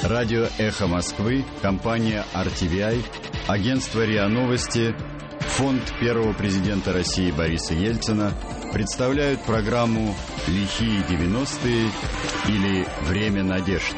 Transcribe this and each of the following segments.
Радио «Эхо Москвы», компания RTVI, агентство РИА Новости, фонд первого президента России Бориса Ельцина представляют программу «Лихие 90-е» или «Время надежд».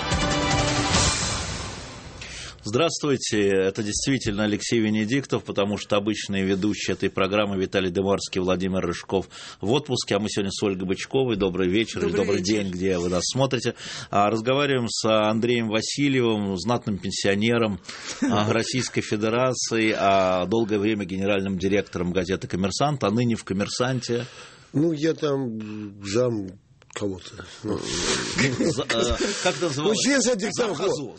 Здравствуйте, это действительно Алексей Венедиктов, потому что обычные ведущие этой программы Виталий Дымарский и Владимир Рыжков в отпуске, а мы сегодня с Ольгой Бычковой. Добрый вечер или добрый день, где вы нас смотрите. Разговариваем с Андреем Васильевым, знатным пенсионером Российской Федерации, долгое время генеральным директором газеты «Коммерсант», а ныне в «Коммерсанте». Ну, я там зам кого-то. Как это называлось? Член совета директоров.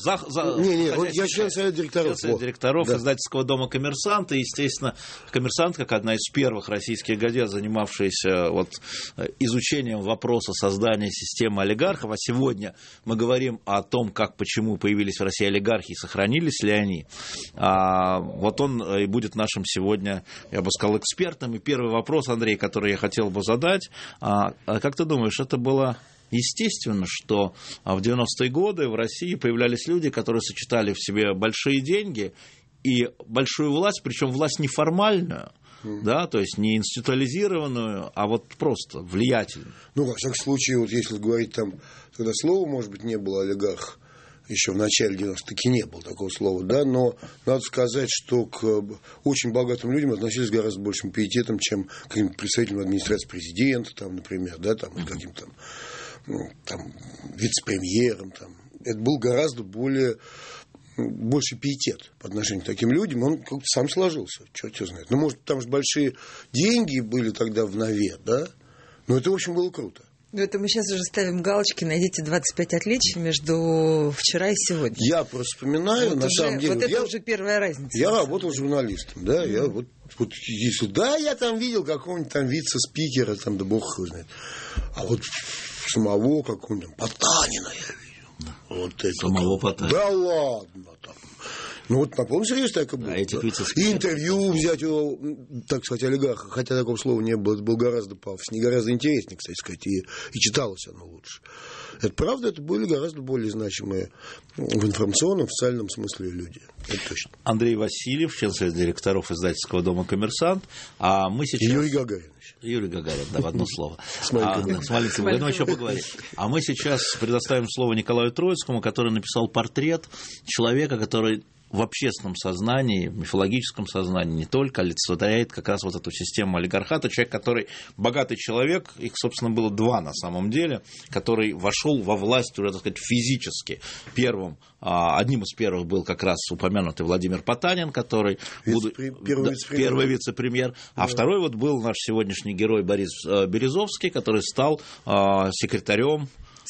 Я член совета директоров. Член совета директоров издательского дома «Коммерсант». И, естественно, «Коммерсант», как одна из первых российских газет, занимавшаяся изучением вопроса создания системы олигархов. А сегодня мы говорим о том, почему появились в России олигархи и сохранились ли они. Он и будет нашим сегодня, я бы сказал, экспертом. И первый вопрос, Андрей, который я хотел бы задать. Как ты думаешь, это было естественно, что в 90-е годы в России появлялись люди, которые сочетали в себе большие деньги и большую власть, причем власть неформальную, да, то есть не институализированную, а просто влиятельную. Во всяком случае, если говорить тогда слова, может быть, не было олигарх, еще в начале 90-х таки не было такого слова, да, но надо сказать, что к очень богатым людям относились с гораздо большим пиететом, чем к каким-то представителям администрации президента, например, да, или каким-то вице-премьерам. Это был гораздо больший пиетет по отношению к таким людям. Он как-то сам сложился, черт его знает. Может, потому что большие деньги были тогда в нове, да, но это, в общем, было круто. Это мы сейчас уже ставим галочки, найдите 25 отличий между вчера и сегодня. Я просто вспоминаю, самом деле. Это уже первая разница. Я работал журналистом, да, я я там видел какого-нибудь вице-спикера, да бог его знает. А самого какого-нибудь Потанина я видел. Самого Потанина. Да ладно там. На полном серьезе так и было. И интервью взять его, так сказать, олигарха, хотя такого слова не было, это было гораздо пафоснее, гораздо интереснее, кстати сказать, и читалось оно лучше. Это правда, это были гораздо более значимые в информационном, в социальном смысле люди. Это точно. Андрей Васильев, член совета директоров издательского дома «Коммерсант». А мы сейчас... Юрий Гагарин. Юрий Гагарин, в одно слово. С маленьким. Мы еще поговорим. А мы сейчас предоставим слово Николаю Троицкому, который написал портрет человека, который в общественном сознании, в мифологическом сознании не только олицетворяет как раз эту систему олигархата. Человек, который богатый человек, их, собственно, было два на самом деле, который вошел во власть уже, так сказать, физически. Одним из первых был как раз упомянутый Владимир Потанин, который первый вице-премьер. А второй был наш сегодняшний герой Борис Березовский, который стал секретарем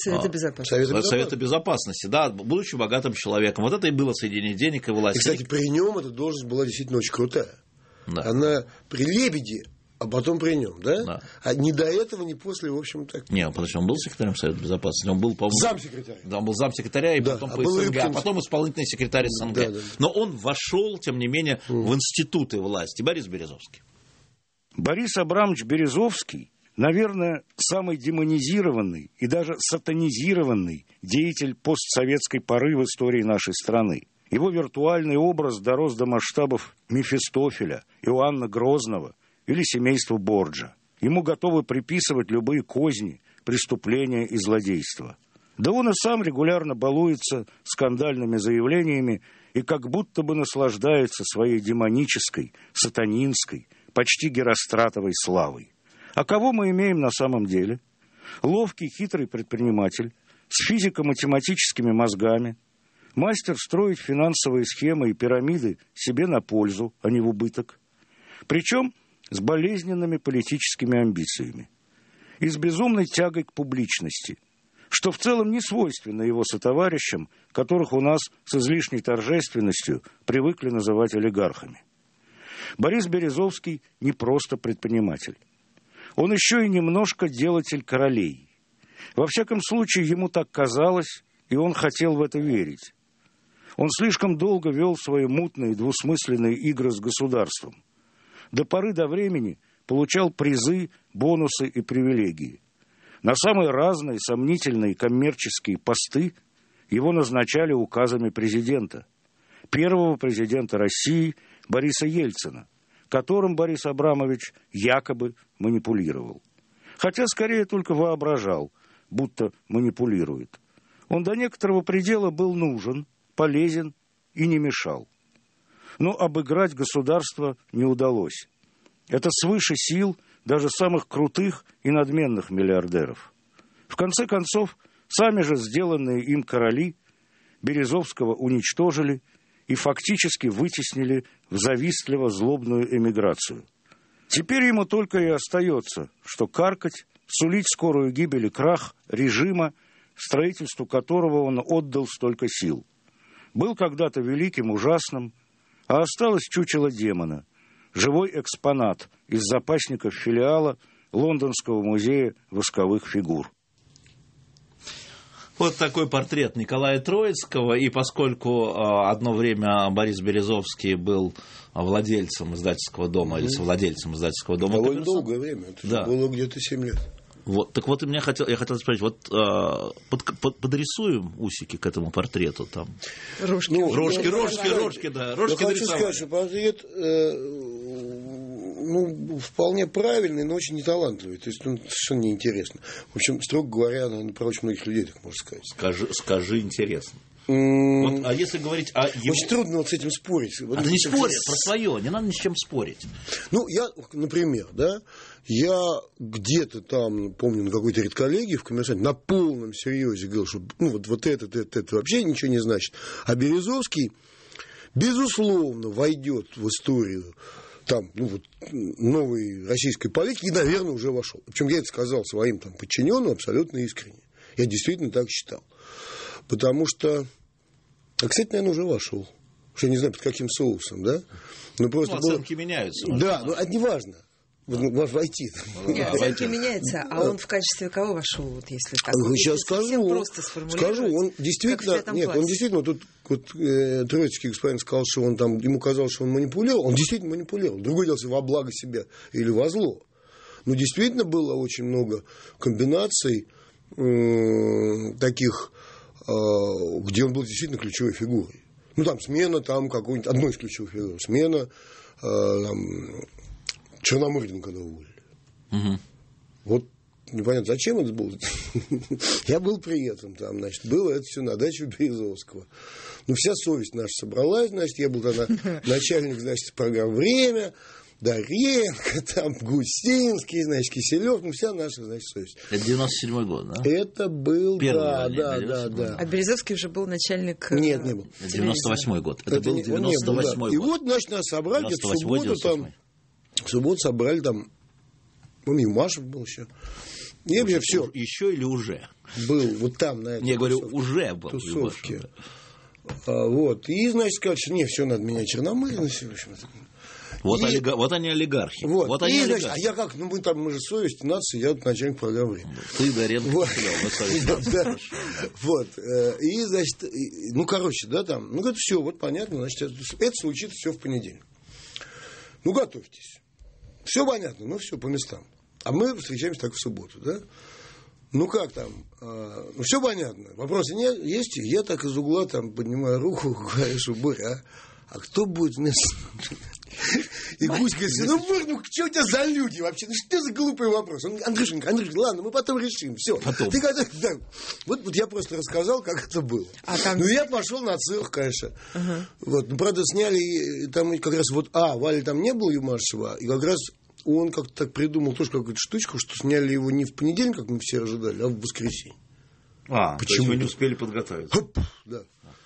Совета Безопасности, да, будучи богатым человеком. Это и было соединение денег и власти. И, кстати, при нем эта должность была действительно очень крутая. Да. Она при Лебеде, а потом при нем, да? Да. А ни до этого, ни после, в общем, так. Нет, потому что он был секретарем Совета Безопасности. Он был, по-моему, замсекретаря. Да, он был замсекретаря, и потом по СНГ, а потом исполнительный секретарь СНГ. Да. Но он вошел, тем не менее, в институты власти. Борис Березовский. Борис Абрамович Березовский, наверное, самый демонизированный и даже сатанизированный деятель постсоветской поры в истории нашей страны. Его виртуальный образ дорос до масштабов Мефистофеля, Иоанна Грозного или семейства Борджа. Ему готовы приписывать любые козни, преступления и злодейства. Да он и сам регулярно балуется скандальными заявлениями и как будто бы наслаждается своей демонической, сатанинской, почти геростратовой славой. А кого мы имеем на самом деле? Ловкий, хитрый предприниматель с физико-математическими мозгами, мастер строить финансовые схемы и пирамиды себе на пользу, а не в убыток. Причем с болезненными политическими амбициями и с безумной тягой к публичности, что в целом не свойственно его сотоварищам, которых у нас с излишней торжественностью привыкли называть олигархами. Борис Березовский не просто предприниматель. Он еще и немножко делатель королей. Во всяком случае, ему так казалось, и он хотел в это верить. Он слишком долго вел свои мутные, двусмысленные игры с государством. До поры до времени получал призы, бонусы и привилегии. На самые разные сомнительные коммерческие посты его назначали указами президента, первого президента России Бориса Ельцина, которым Борис Абрамович якобы манипулировал. Хотя скорее только воображал, будто манипулирует. Он до некоторого предела был нужен, полезен и не мешал. Но обыграть государство не удалось. Это свыше сил даже самых крутых и надменных миллиардеров. В конце концов, сами же сделанные им короли Березовского уничтожили и фактически вытеснили в завистливо-злобную эмиграцию. Теперь ему только и остается, что каркать, сулить скорую гибель и крах режима, строительству которого он отдал столько сил. Был когда-то великим, ужасным, а осталось чучело демона, живой экспонат из запасников филиала Лондонского музея восковых фигур. Вот такой портрет Николая Троицкого, и поскольку одно время Борис Березовский был владельцем издательского дома или совладельцем издательского дома. Довольно долгое время, это было где-то 7 лет. Вот, так вот, я хотел спросить, вот подрисуем усики к этому портрету там. Рожки, да. Рожки хочу сказать, что портрет вполне правильный, но очень неталантливый. То есть он совершенно неинтересно. В общем, строго говоря, наверное, про очень многих людей так можно сказать. Скажи интересно. Вот, а если говорить о его... Очень трудно вот с этим спорить. А ты не спорь про свое, не надо ни с чем спорить. Я, например, я где-то там, помню, на какой-то редколлегии в «Коммерсанте» на полном серьезе говорил, что вот это вообще ничего не значит. А Березовский, безусловно, войдет в историю там, новой российской политики и, наверное, уже вошел. Причем я это сказал своим там подчиненным абсолютно искренне. Я действительно так считал. Потому что... кстати, наверное, уже вошел. Я не знаю, под каким соусом, да? Просто оценки меняются. Да, но это не важно. Войти. Нет, оценки меняются, а он в качестве кого вошел, вот если так? Сейчас скажу. Он действительно, тут Троицкий господин сказал, что он там, ему казалось, что он манипулировал. Он действительно манипулировал. Другое дело, во благо себя или во зло. Но действительно было очень много комбинаций таких, где он был действительно ключевой фигурой. Там смена, какой-нибудь, одной из ключевых фигур, смена Черномырдина, когда уволили. Угу. Вот непонятно, зачем это было. Я был при этом там, было это все на даче Березовского. Вся совесть наша собралась, я был тогда начальник, программ «Время», Доренко, там Гусинский, Киселев, вся наша, совесть. Это 97-й год, да? Это был, да. А Березовский уже был начальник... Нет, не был. Это 98-й год. Это был 98-й год. И вот, нас собрали в субботу собрали там, Юмашев был еще. Все. Еще или уже? Был, вот там, на этой уже был. Тусовке. И, сказали, что все, надо менять Черномырдина. Вот они олигархи. А я как? Мы же совесть, нация, я начальник программы «Время». Ты, Доренко, это все, понятно, это случится все в понедельник. Готовьтесь. Все понятно, все по местам. А мы встречаемся так в субботу, да? Как там? Все понятно. Вопросы есть? Я так из угла поднимаю руку, говорю, что Боря, а кто будет вместо... И Гусь говорит, Борь, что у тебя за люди вообще? Что за глупый вопрос? Андрюшенька, ладно, мы потом решим. Все. Ты готов? Да. Вот я просто рассказал, как это было. Я пошел на цирк, конечно. Правда, сняли, там как раз Валя там не было, Юмашева, и как раз он как-то так придумал тоже какую-то штучку, что сняли его не в понедельник, как мы все ожидали, а в воскресенье. Почему вы не успели подготовиться? Да.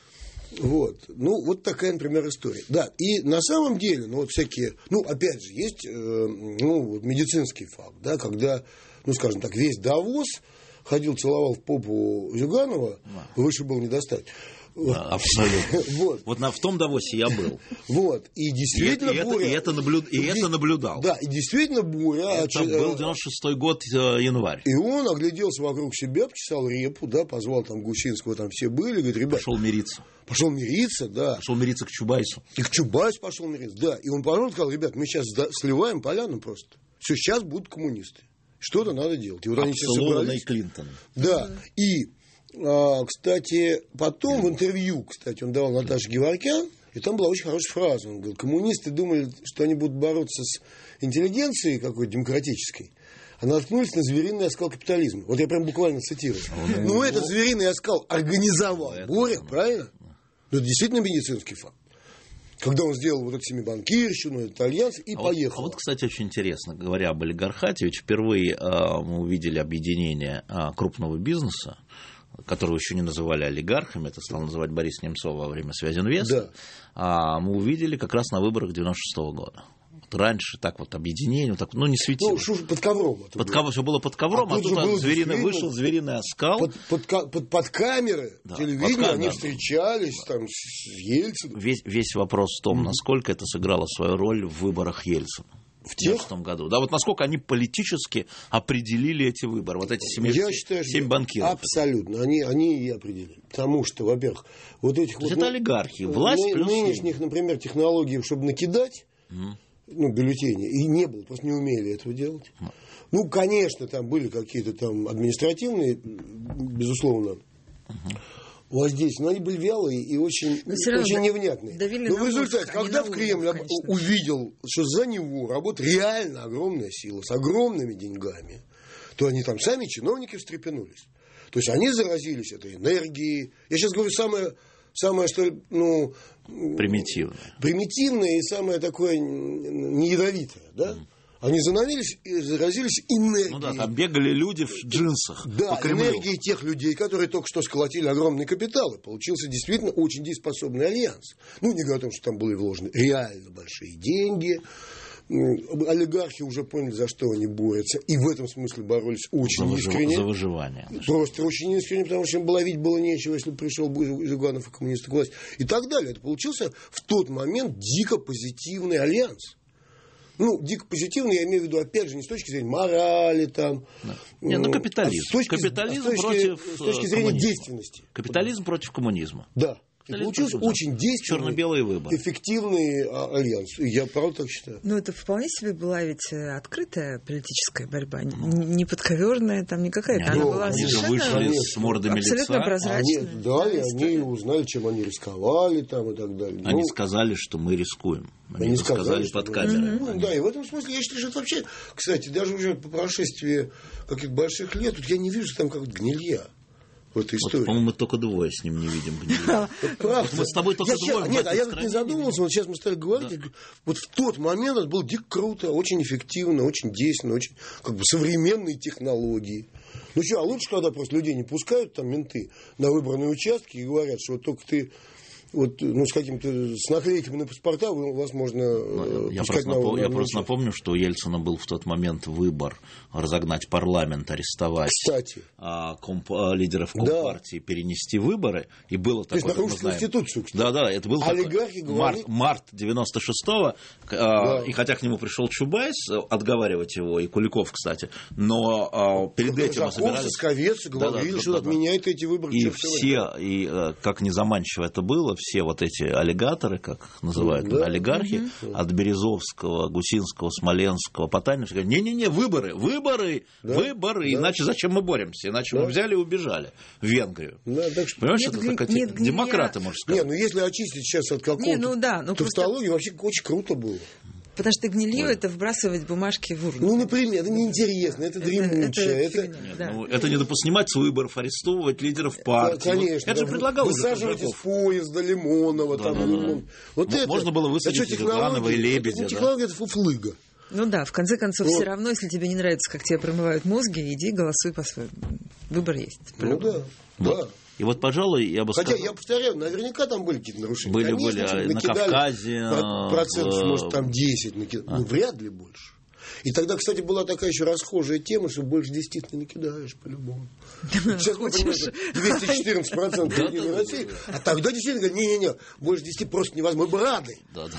Вот такая, например, история. Да, и на самом деле, всякие, опять же, есть медицинский факт, да, когда, скажем так, весь Давос ходил, целовал в попу Зюганова, выше было не достать. Абсолютно. В том Давосе я был. И действительно Боря... И это наблюдал. Да, и действительно Боря... Это был 96-й год, январь. И он огляделся вокруг себя, почесал репу, да, позвал там Гусинского, там все были, говорит, ребят... Пошел мириться, да. Пошел мириться к Чубайсу. И к Чубайсу пошел мириться, да. И он пошел и сказал, ребят, мы сейчас сливаем поляну просто. Все, сейчас будут коммунисты. Что-то надо делать. И они все собрались. Клинтон. Да, и... Кстати, потом в интервью, он давал Наташе Геворкян, и там была очень хорошая фраза. Он говорил, коммунисты думали, что они будут бороться с интеллигенцией какой-то демократической, а наткнулись на звериный оскал капитализма. Вот я прям буквально цитирую. Ну, этот звериный оскал организовал Боря, правильно? Ну, это действительно медицинский факт. Когда он сделал вот эту семибанкирщину, этот альянс, и поехал. Вот, кстати, очень интересно, говоря об олигархате, ведь впервые мы увидели объединение крупного бизнеса, которого еще не называли олигархами, это стал называть Борис Немцов во время Связинвеста, мы увидели как раз на выборах 96-го года. Раньше так вот объединение, так, не светило. Под ковром. Все было под ковром, а тут вышел звериный оскал. Под камеры телевидения они встречались там, с Ельциным. Весь вопрос в том, насколько это сыграло свою роль в выборах Ельцина. В 1990 году. Да, вот насколько они политически определили эти выборы. Вот эти 7 банкиров. Абсолютно. Они и определили. Потому что, во-первых, вот этих вот... Это олигархи. Власть плюс... Нынешних, например, технологий, чтобы накидать... бюллетени, и не было, просто не умели этого делать. Ну, конечно, там были какие-то там административные, безусловно, воздействия, но они были вялые и очень невнятные. Но в результате, когда в Кремль увидел, что за него работает реально огромная сила, с огромными деньгами, то они там сами, чиновники, встрепенулись. То есть они заразились этой энергией. Я сейчас говорю самое, что ли, примитивное и самое такое неядовитое, да? Они заразились энергией. Там бегали люди в джинсах по Кремлю. Энергией тех людей, которые только что сколотили огромные капиталы. Получился действительно очень дееспособный альянс. Не говоря о том, что там были вложены реально большие деньги. Олигархи уже поняли, за что они борются. И в этом смысле боролись очень искренне. За выживание. Просто очень искренне, потому что им ловить было нечего, если бы пришел Зюганов и коммунисты к власти. И так далее. Это получился в тот момент дико позитивный альянс. Дико позитивный, я имею в виду, опять же, не с точки зрения морали, там... капитализм. С точки зрения действенности. Капитализм против коммунизма. Да. И получился очень действенный, черно-белый выбор. Эффективный альянс. Я правда так считаю. Это вполне себе была ведь открытая политическая борьба, не подковерная, там не какая-то. Она была они же вышли с мордами абсолютно лица. Прозрачная. И они узнали, чем они рисковали там, и так далее. Они сказали, что мы рискуем. Они сказали под камерой. Да, и в этом смысле я считаю, что это вообще, кстати, даже уже по прошествии каких-то больших лет, тут я не вижу, что там как-то гнилья. В этой истории. По-моему, мы только двое с ним не видим гнилья. Мы с тобой только двое. Нет, я тут не задумывался, вот сейчас мы стали говорить, вот в тот момент это было дико круто, очень эффективно, очень действенно, очень современные технологии. А лучше, когда просто людей не пускают, там, менты, на выбранные участки и говорят, что вот только ты с каким-то с наклейками на паспорта вас можно пускать на Я просто напомню, что у Ельцина был в тот момент выбор разогнать парламент, арестовать лидеров Компартии, перенести выборы. И было такое, то есть нарушить Конституцию, кстати. Да, это был март 96-го, и хотя к нему пришел Чубайс отговаривать его, и Куликов, кстати, но перед этим собирались... Сковец говорили, что отменяют эти выборы. И все, и как незаманчиво это было, все вот эти аллигаторы, как их называют, олигархи, от Березовского, Гусинского, Смоленского, Потанина, не-не-не, выборы, иначе зачем мы боремся, иначе мы взяли и убежали в Венгрию. Понимаешь, это демократы, можно сказать. Если очистить сейчас от какого-то тавтологии, вообще очень круто было. Потому что гнилью это вбрасывать бумажки в урну. Например, это неинтересно, это дремучее. Это не снимать с выборов, арестовывать лидеров партии. Конечно. Это же предлагал высаживать из поезда Лимонова. Можно было высадить Зюганова и Лебедя. Технология – это фуфлыга. В конце концов, все равно, если тебе не нравится, как тебе промывают мозги, иди голосуй по-своему. Выбор есть. Да. И вот, пожалуй, я бы сказал... Хотя, я повторяю, наверняка там были какие-то нарушения. Были на Кавказе. Процентов, может, там 10 накидали. Вряд ли больше. И тогда, кстати, была такая еще расхожая тема, что больше 10 ты накидаешь по-любому. Сейчас мы понимаем, 214% Единой России. А тогда действительно говорят, не-не-не, больше 10 просто невозможно. Мы бы рады.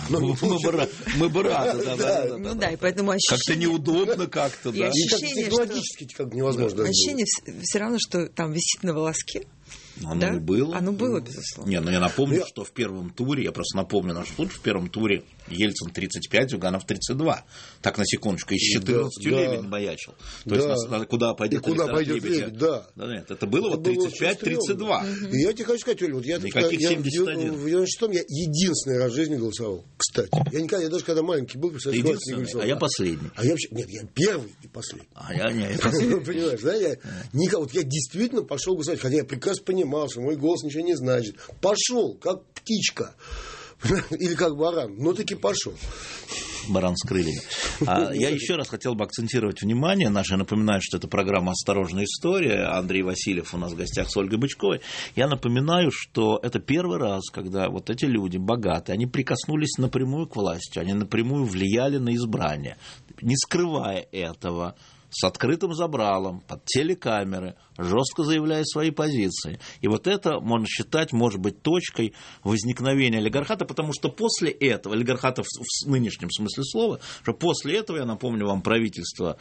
Мы бы рады. И поэтому ощущение... Как-то неудобно как-то, да. И технологически как невозможно. Ощущение все равно, что там висит на волоске. Оно и было. Оно было, безусловно. Не, я напомню, что в первом туре, я просто напомню наш случай, в первом туре Ельцин 35, Зюганов 32. Так, на секундочку, из 14 Лебедь маячил. То есть, куда пойдет Лебедь? Да. Нет, это было 35-32. И я тебе хочу сказать, Оль, я никаких 71. В 96-м я единственный раз в жизни голосовал, кстати. Я даже когда маленький был, не голосовал. А я последний. Я первый и последний. Я последний. Понимаешь, да? Я действительно пошел голосовать, хотя я прекрасно понимал, что мой голос ничего не значит. Пошел, как птичка. Или как баран, но таки пошел. Баран с крыльями. Я еще раз хотел бы акцентировать внимание наше. Напоминаю, что это программа «Осторожная история». Андрей Васильев у нас в гостях с Ольгой Бычковой. Я напоминаю, что это первый раз, когда вот эти люди богатые, они прикоснулись напрямую к власти, они напрямую влияли на избрание, не скрывая этого, с открытым забралом, под телекамеры, жестко заявляя свои позиции. И вот это, можно считать, может быть точкой возникновения олигархата, потому что после этого, олигархата в нынешнем смысле слова, что после этого, я напомню вам, правительство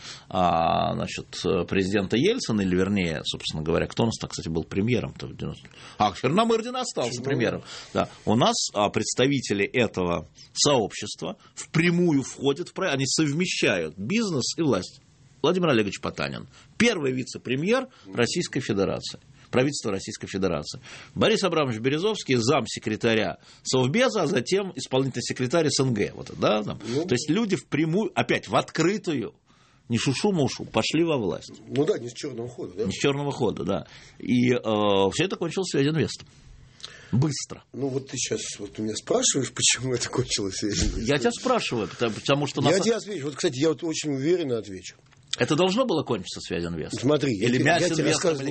президента Ельцина, или вернее, собственно говоря, кто у нас, кстати, был премьером-то в 90-х? Черномырдин остался премьером. Да. У нас представители этого сообщества впрямую входят они совмещают бизнес и власть. Владимир Олегович Потанин, первый вице-премьер Российской Федерации, правительства Российской Федерации. Борис Абрамович Березовский, замсекретаря Совбеза, а затем исполнительный секретарь СНГ. То есть люди впрямую, опять в открытую, не шушу-мушу, пошли во власть. Не с черного хода. Да? Не с черного хода, да. И все это кончилось Связинвестом. Быстро. Ты сейчас у меня спрашиваешь, почему это кончилось Связинвестом? Я тебя спрашиваю, потому что... Я тебе отвечу. Кстати, я очень уверенно отвечу. Это должно было кончиться Связинвестом? Смотри, или Мясинвестом?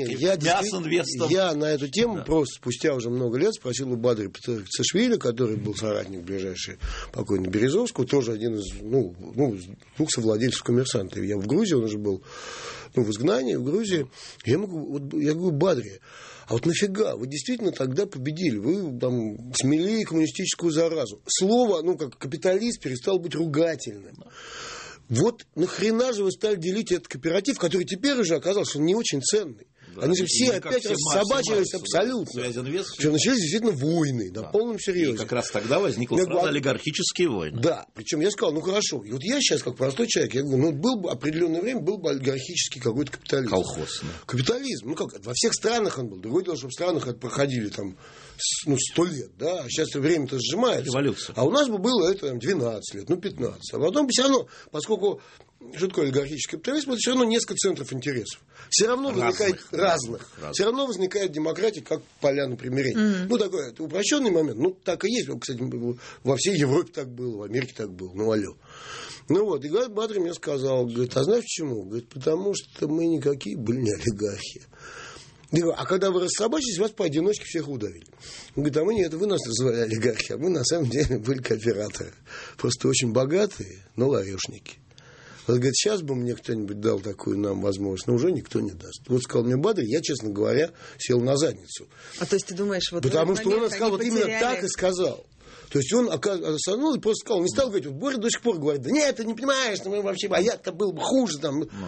Я на эту тему просто спустя уже много лет спросил у Бадри Цишвили, который был соратник ближайший покойный Березовского, тоже один из двух совладельцев «Коммерсанта». Я в Грузии, он уже был в изгнании в Грузии. Я говорю, Бадри, а вот нафига? Вы действительно тогда победили. Вы там смели коммунистическую заразу. Слово, как капиталист, перестало быть ругательным. Вот нахрена же вы стали делить этот кооператив, который теперь уже оказался не очень ценный. Да, они же все опять рассобачились абсолютно. Причем начались действительно войны, на полном серьезе. И как раз тогда возникла фраза олигархические войны. Да, причем я сказал, хорошо. И вот я сейчас, как простой человек, я говорю, был бы определенное время, был бы олигархический какой-то капитализм. Колхоз. Да. Капитализм. Во всех странах он был. Другое дело, что в странах это проходили 100 лет, да, а сейчас время-то сжимается. Революция. А у нас бы было это 12 лет, 15. А потом все равно, поскольку что такое олигархический капитализм, это все равно несколько центров интересов. Все равно возникает разных. Все равно возникает демократия, как поляна примирения. Такой это упрощенный момент. Так и есть. Кстати, во всей Европе так было, в Америке так было. Алло. И говорит, Бадри мне сказал, говорит, а знаешь почему? Говорит, потому что мы никакие были не олигархи. А когда вы рассобачились, вас поодиночке всех удавили. Он говорит, вы нас называли олигархи, а мы на самом деле были кооператоры. Просто очень богатые, но ларешники. Он говорит, сейчас бы мне кто-нибудь дал такую нам возможность, но уже никто не даст. Сказал мне Бадри, я, честно говоря, сел на задницу. То есть ты думаешь, потому что он сказал, именно так и сказал. То есть он остановил и просто сказал, не стал говорить, Боря до сих пор говорит, да нет, ты не понимаешь, мы вообще, а я-то был бы хуже.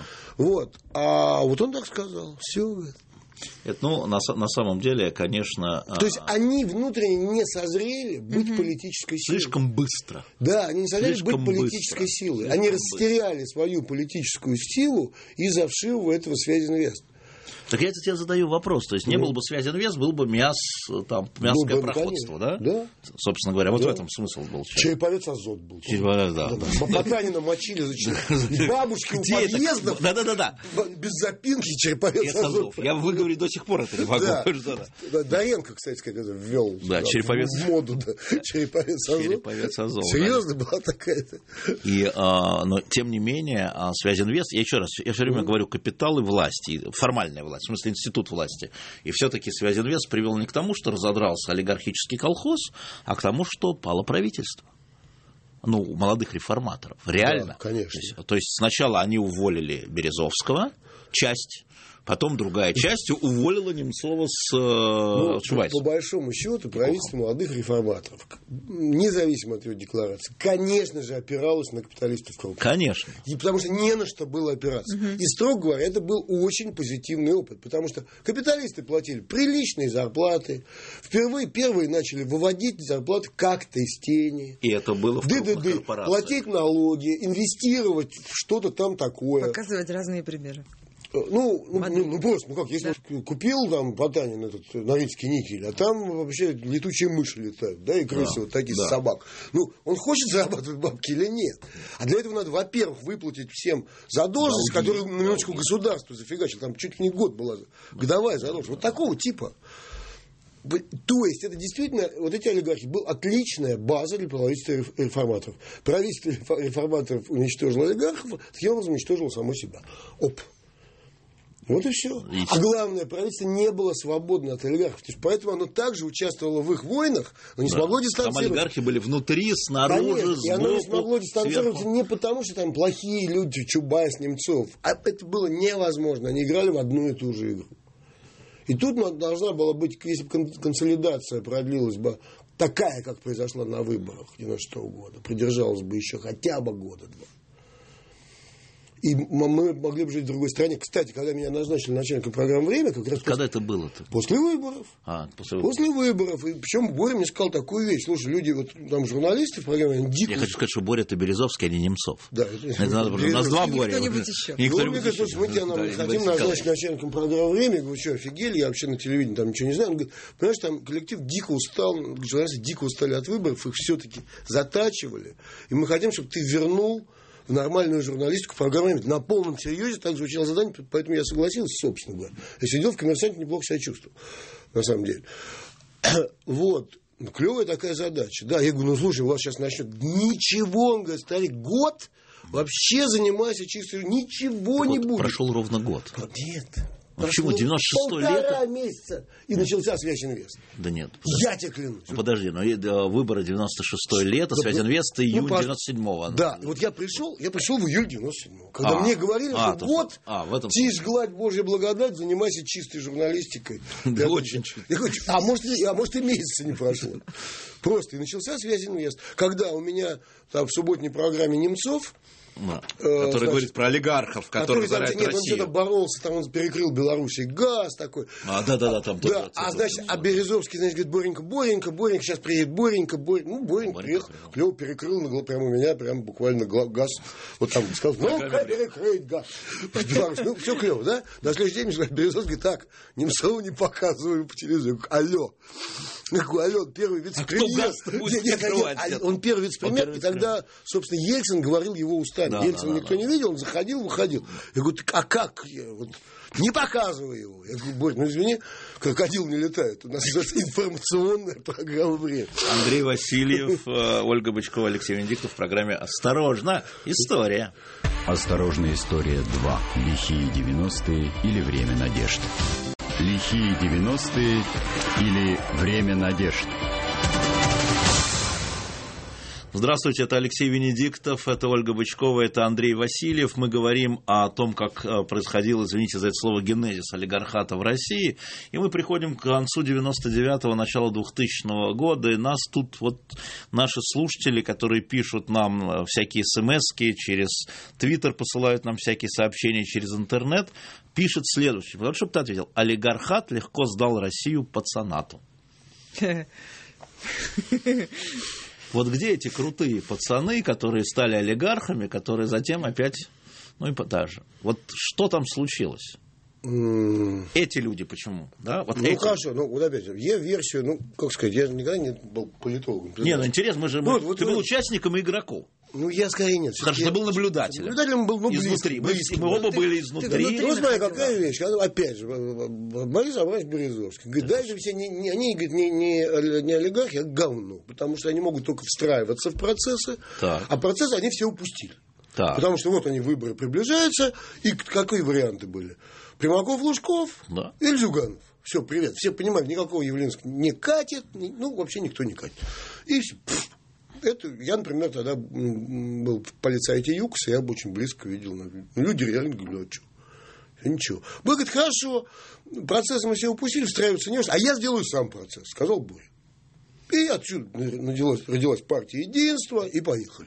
А вот он так сказал, все, говорит. Это, на самом деле, конечно... То есть они внутренне не созрели быть политической силой. Слишком быстро. Да, они не созрели быть политической силой. Они растеряли свою политическую силу из-за вшивого этого Связинвеста. Так я тебе задаю вопрос. То есть не был бы Связинвест, был бы мясское проходство, да? Да. Собственно говоря, в этом смысл был. Череповец Азот был. Череповец, да. Потанина мочили, бабушки у подъездов. Да. Без запинки Череповец Азот. Я выговорить до сих пор это не могу. Доренко, кстати, ввел в моду Череповец Азот. Серьезно была такая-то. Но, тем не менее, Связинвест, я все время говорю, капитал и власть, формальная власть, в смысле институт власти. И все-таки Связинвест привел не к тому, что разодрался олигархический колхоз, а к тому, что пало правительство. Молодых реформаторов. Реально. Да, конечно. То есть сначала они уволили Березовского, часть. Потом другая часть уволила Немцова с Чубайса. По большому счету, правительство молодых реформаторов, независимо от ее декларации, конечно же, опиралось на капиталистов коррупции. Конечно. И потому что не на что было опираться. И, строго говоря, это был очень позитивный опыт, потому что капиталисты платили приличные зарплаты, впервые первые начали выводить зарплаты как-то из тени. И это было в крупных корпорациях. Платить налоги, инвестировать в что-то там такое. Показывать разные примеры. Просто, как, если купил там Потанин этот Норильский никель, а там вообще летучие мыши летают, да, и крысы вот такие собак. Он хочет зарабатывать бабки или нет? А для этого надо, во-первых, выплатить всем задолженность, которую на минуточку государство зафигачило, там чуть ли не год была годовая задолженность. Вот такого типа. То есть, это действительно, вот эти олигархи, была отличная база для правительства реформаторов. Правительство реформаторов уничтожило олигархов, таким образом уничтожило само себя. Вот и все. А главное, правительство не было свободно от олигархов. Поэтому оно также участвовало в их войнах, но не смогло дистанцироваться. Там олигархи были внутри, снаружи, сбоку, и оно не смогло дистанцироваться не потому, что там плохие люди, Чубайс, Немцов. А это было невозможно. Они играли в одну и ту же игру. И тут должна была быть, если бы консолидация продлилась бы такая, как произошла на выборах 1996 года, продержалась бы еще хотя бы года-два. И мы могли бы жить в другой стране. Кстати, когда меня назначили начальником программы «Время», как раз когда это было-то? После выборов. После выборов. И причем Боря мне сказал такую вещь. Слушай, люди, вот там журналисты в программе, они дико... Я хочу сказать, что Боря это Березовский, а не Немцов. Да. Это надо, у нас два Боря. Кто-нибудь еще. Мне говорит, мы тебя хотим назначить начальником программы «Время». Я говорю, что, офигели? Я вообще на телевидении там ничего не знаю. Он говорит, понимаешь, там коллектив дико устал, журналисты дико устали от выборов, их все-таки затачивали. И мы хотим, чтобы ты вернул в нормальную журналистику программу на полном серьезе. Так звучало задание, поэтому я согласился, собственно говоря. Я сидел в «Коммерсанте», неплохо себя чувствовал, на самом деле. Вот. Клевая такая задача. Да, я говорю, слушай, у вас сейчас начнет. Ничего, он говорит, старик, год вообще занимайся чисто, ничего не будет. Прошел ровно год. Нет. Почему? 96-е лето? Полтора месяца. И начался «Связь-Инвест». Да нет. Я тебе клянусь. Подожди, но выборы 96-е лето, «Связь-Инвест» июнь 97-го. Да, вот я пришел в июль 97-го. Когда мне говорили, что вот, тишь, гладь, Божья благодать, занимайся чистой журналистикой. Да, очень чуть. А может и месяца не прошло. Просто. И начался «Связь-Инвест». Когда у меня там в субботней программе Немцов, который говорит про олигархов, которые заряют Россию. Он что-то боролся, там он перекрыл Белоруссии газ такой. А Березовский, значит, говорит, Боренька, сейчас приедет Боренька. Ну, Боренька приехал, клево перекрыл прямо у меня, прямо буквально газ. Вот там сказал, ну-ка перекрыть газ. Ну, все клево, да? На следующий день Березовский, так, Немцову не показываю по телевизору. Алло, первый вице-премьер. Он первый вице-премьер, и тогда, собственно, Ельцин говорил его устами. Ельцин никто не видел, он заходил, выходил. Я говорю, а как? Не показывай его. Я говорю, Борь, извини, крокодил не летает. У нас информационная программа «Время». Андрей Васильев, Ольга Бычкова, Алексей Венедиктов в программе «Осторожно! История». «Осторожно! История 2. Лихие 90-е или время надежд». Лихие 90-е или время надежд. Здравствуйте, это Алексей Венедиктов, это Ольга Бычкова, это Андрей Васильев. Мы говорим о том, как происходил, извините за это слово, генезис олигархата в России. И мы приходим к концу 99-го, начала 2000 года. И нас тут вот наши слушатели, которые пишут нам всякие смс-ки, через Твиттер посылают нам всякие сообщения через интернет, пишет следующее. Вот чтобы ты ответил, олигархат легко сдал Россию пацанату. Вот где эти крутые пацаны, которые стали олигархами, которые затем опять, и даже. Вот что там случилось? Эти люди почему? Да? Вот эти. Хорошо, вот опять, я версию, как сказать, я никогда не был политологом. Нет, интересно, ты был участником и игроком. Я скорее нет. Хорошо, ты был наблюдателем. Наблюдателем был, изнутри. Мы оба были изнутри. Вот смотри, какая вещь. Опять же, Борис Абрамович Березовский. Говорит, да, это все они говорит, не олигархи, а говно. Потому что они могут только встраиваться в процессы, а процессы они все упустили. Потому что вот они, выборы приближаются, и какие варианты были? Примаков, Лужков или Зюганов. Все, привет. Все понимают, никакого Явлинского не катит, вообще никто не катит. И все. Я, например, тогда был в полицейте ЮКС, я очень близко видел. Люди реально говорили, а что? Ничего. Бой говорит, хорошо, процесс мы все упустили, встраиваться не нужно, а я сделаю сам процесс, сказал Боря. И отсюда родилась партия единства, и поехали.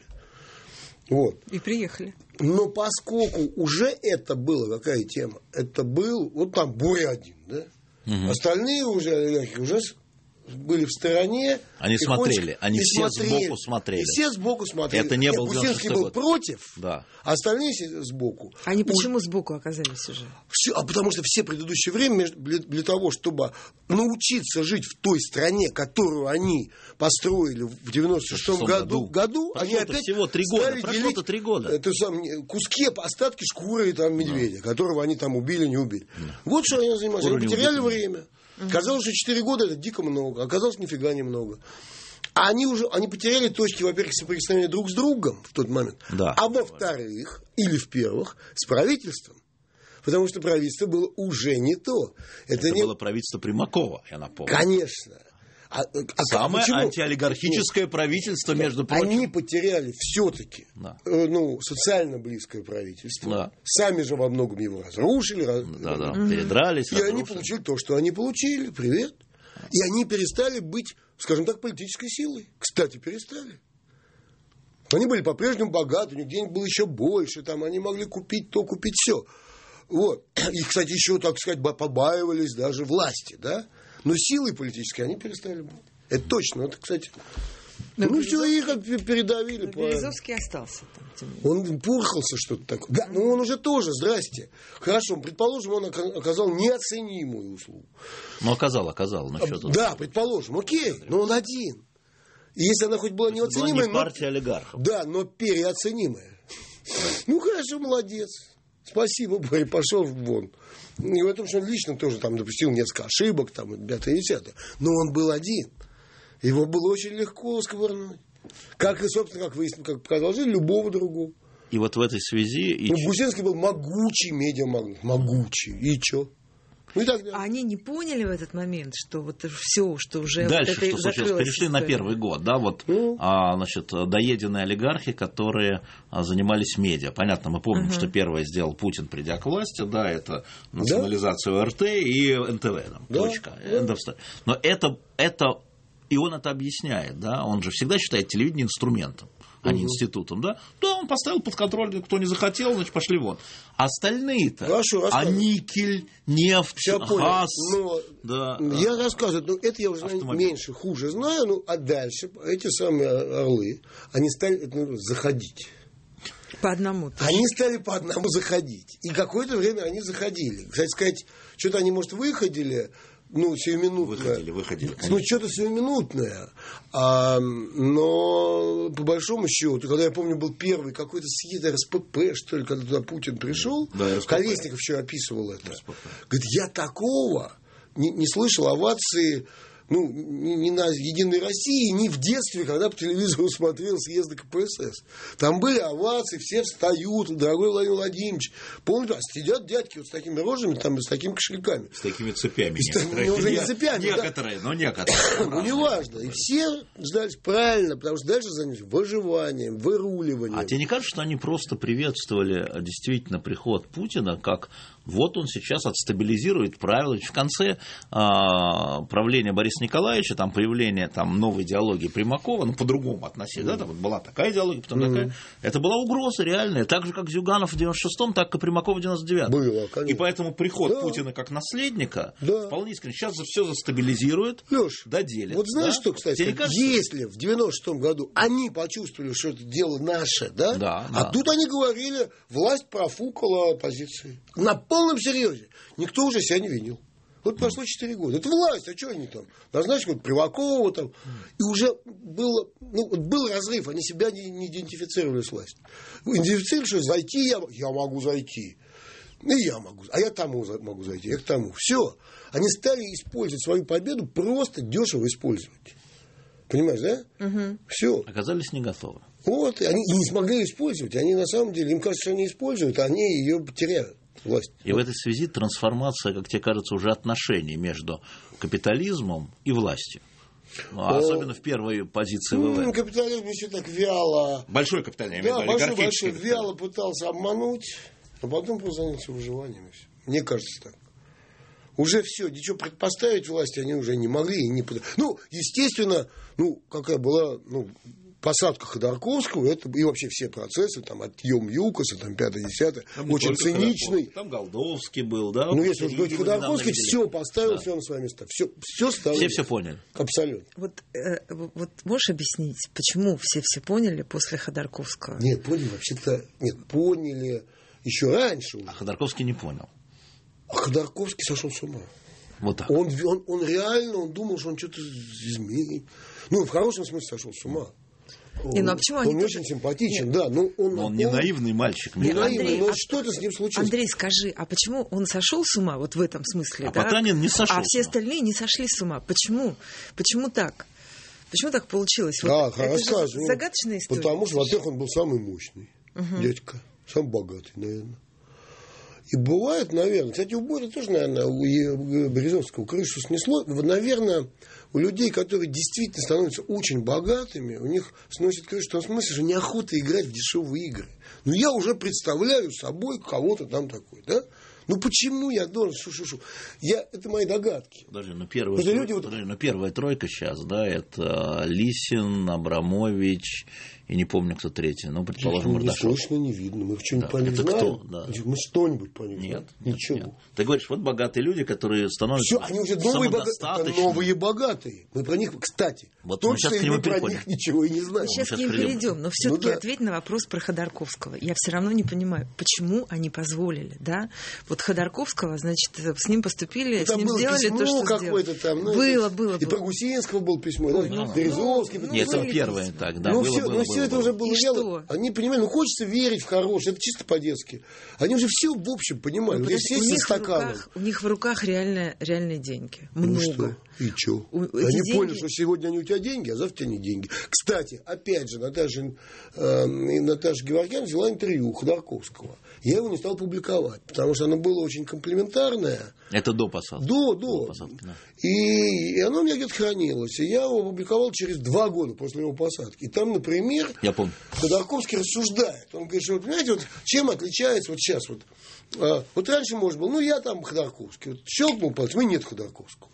Вот. И приехали. Но поскольку уже это было, какая тема? Это был, вот там Боря один, да? Угу. Остальные уже олигархи уже были в стороне. Они смотрели, они все сбоку смотрели. И все сбоку смотрели. Это не был Бусинский был против, да. А остальные сбоку. Они почему сбоку оказались уже? Потому что все предыдущее время для того, чтобы научиться жить в той стране, которую они построили в 96-м году они опять всего 3 года. Прошло-то 3 года. Это куски, остатки шкуры там, медведя, которого они там убили, не убили. Вот что они занимались. Они потеряли время. Казалось, что 4 года это дико много, оказалось, нифига немного. А они потеряли точки, во-первых, соприкосновения друг с другом в тот момент, да. А во-вторых, или в-первых, с правительством. Потому что правительство было уже не то. Это было правительство Примакова, я напомню. Конечно. Самое антиолигархическое правительство, между прочим. Они потеряли все-таки социально близкое правительство. Да. Сами же во многом его разрушили. Передрались. И они получили то, что они получили. Привет. И они перестали быть, скажем так, политической силой. Кстати, перестали. Они были по-прежнему богаты, у них денег было еще больше. Там они могли купить то, купить все. Вот. И, кстати, еще, так сказать, побаивались даже власти, да? Но силой политической они перестали быть. Это точно. Это, кстати... все, их передавили. Березовский остался там. Он пурхался что-то такое. Да, но он уже тоже, здрасте. Хорошо, предположим, он оказал неоценимую услугу. Ну, оказал. Да, предположим, окей, но он один. И если она хоть была неоценимая... Была не партия олигархов. Да, но переоценимая. Ну, хорошо, молодец. Спасибо, Боря, пошел вон. И в этом, что он лично тоже там допустил несколько ошибок, там, 5-е, 10-е. Но он был один. Его было очень легко сковырнуть. Как и, собственно, как выяснилось, как продолжили любого другого. И вот в этой связи... Бусинский был могучий медиамагнат. Могучий. И что? Ну, и так далее. А они не поняли в этот момент, что вот все, что уже... Дальше, вот что случилось? Перешли на первый год, да, вот, доеденные олигархи, которые занимались медиа. Понятно, мы помним, что первое сделал Путин, придя к власти, да, это национализацию РТ и НТВ, там, точка. Но это... И он это объясняет, да, он же всегда считает телевидение инструментом, а не институтом, да. Да, он поставил под контроль, кто не захотел, значит, пошли вон. Остальные-то, никель, нефть, газ. Я рассказываю, но это я уже хуже знаю, а дальше эти самые орлы, они стали заходить. По одному. Они стали по одному заходить. И какое-то время они заходили. Кстати сказать, что-то они, может, выходили... сиюминутное. Выходили. Что-то сиюминутное. Но по большому счету, когда я помню, был первый какой-то съезд РСПП, что ли, когда туда Путин пришел, Колесников еще описывал это. РСПП. Говорит, я такого не слышал, овации ни на Единой России, ни в детстве, когда по телевизору смотрел съезды КПСС. Там были овации, все встают, дорогой Владимир Владимирович. Помните, сидят дядьки вот с такими рожами, там, с такими кошельками. С такими цепями. Уже не цепями. Некоторые, но некоторые. Ну, неважно. И все ждались правильно, потому что дальше занялись выживанием, выруливанием. А тебе не кажется, что они просто приветствовали действительно приход Путина, как вот он сейчас отстабилизирует правила. В конце правления Бориса Николаевича, там появление новой идеологии Примакова, по-другому относились, да, там вот была такая идеология, потом такая. Это была угроза реальная, так же, как Зюганов в 96-м, так и Примаков в 99-м. Было, конечно. И поэтому приход Путина как наследника вполне искренне сейчас все застабилизирует, Леш, доделит. Вот знаешь, что, кстати, если в 96-м году они почувствовали, что это дело наше, а тут они говорили, власть профукала оппозиции. На полном серьезе. Никто уже себя не винил. Вот прошло 4 года. Это власть, а что они там? Назначили Привакова там. И уже был разрыв, они себя не идентифицировали с властью. Идентифицировали, что зайти я могу зайти. И я могу. А я тому могу зайти, я к тому. Все. Они стали использовать свою победу, просто дешево использовать. Понимаешь, да? Угу. Все. Оказались не готовы. Вот. Они и не смогли ее использовать. Они на самом деле, им кажется, что они используют, а они ее потеряют. Власть. И в этой связи трансформация, как тебе кажется, уже отношений между капитализмом и властью. Особенно в первой позиции ВВ. Капитализм еще так вяло. Большой капитализм, я имею в виду олигархический. Большой, вяло пытался обмануть, а потом просто занялся выживанием. Мне кажется так. Уже все, ничего предпоставить власти они уже не могли. И не... Ну, естественно, какая была посадка Ходорковского, это и вообще все процессы, там, отъем ЮКОСа, там, 5-10, очень циничный. Там Голдовский был, да? Ну, если уж говорить Ходорковский, все поставил, все на свои места. Все ставил. Все поняли. Абсолютно. Вот можешь объяснить, почему все поняли после Ходорковского? Нет, поняли вообще-то, поняли еще раньше. А Ходорковский не понял. А Ходорковский сошел с ума. Вот так. Он реально, он думал, что он что-то изменит. В хорошем смысле сошел с ума. А почему они он тоже... очень симпатичен, да. Но он не наивный мальчик. Не наивный, но что-то с ним случилось. Андрей, скажи, а почему он сошел с ума вот в этом смысле? Потанин не сошел. А все остальные не сошли с ума. Почему? Почему так? Почему так получилось? Да, расскажу. Загадочная история. Потому что, во-первых, он был самый мощный дядька. Самый богатый, наверное. И бывает, наверное, кстати, у Бори тоже, наверное, у Березовского крышу снесло. Наверное, у людей, которые действительно становятся очень богатыми, у них сносит крышу в том смысле, что неохота играть в дешевые игры. Я уже представляю собой кого-то там такой, да? Почему я должен? Это мои догадки. Подожди, первая тройка сейчас, да, это Лисин, Абрамович и не помню, кто третий. Предположим, Мордашов. Точно не видно. Мы что-нибудь по них знаем? Кто? Да. Мы что-нибудь по них знаем? Ничего. Нет. Ты говоришь, вот богатые люди, которые становятся они уже новые богатые. Мы про них, кстати, точно мы про них ничего и не знаем. Мы сейчас к ним перейдем, но все-таки ответь на вопрос про Ходорковского. Я все равно не понимаю, почему они позволили, да? Вот Ходорковского, значит, с ним поступили, с ним сделали то, что сделали. Там, было. И про Гусинского было письмо, Березовский. Нет, это первое так, да. Все это уже было дело. Они понимали, хочется верить в хорошее, это чисто по-детски. Они уже все в общем понимали. У них в руках реальные деньги. Много. И что? Они поняли, что сегодня они у тебя деньги, а завтра у тебя не деньги. Кстати, опять же, Наташа Геворгян взяла интервью у Ходорковского. Я его не стал публиковать, потому что оно было очень комплиментарное. Это до посадки? До посадки, да. И оно у меня где-то хранилось. И я его опубликовал через 2 года после его посадки. И там, например, Ходорковский рассуждает. Он говорит, что, понимаете, чем отличается вот сейчас вот раньше можно было, я там Ходорковский. Щелкнул пальцем, и нет Ходорковского.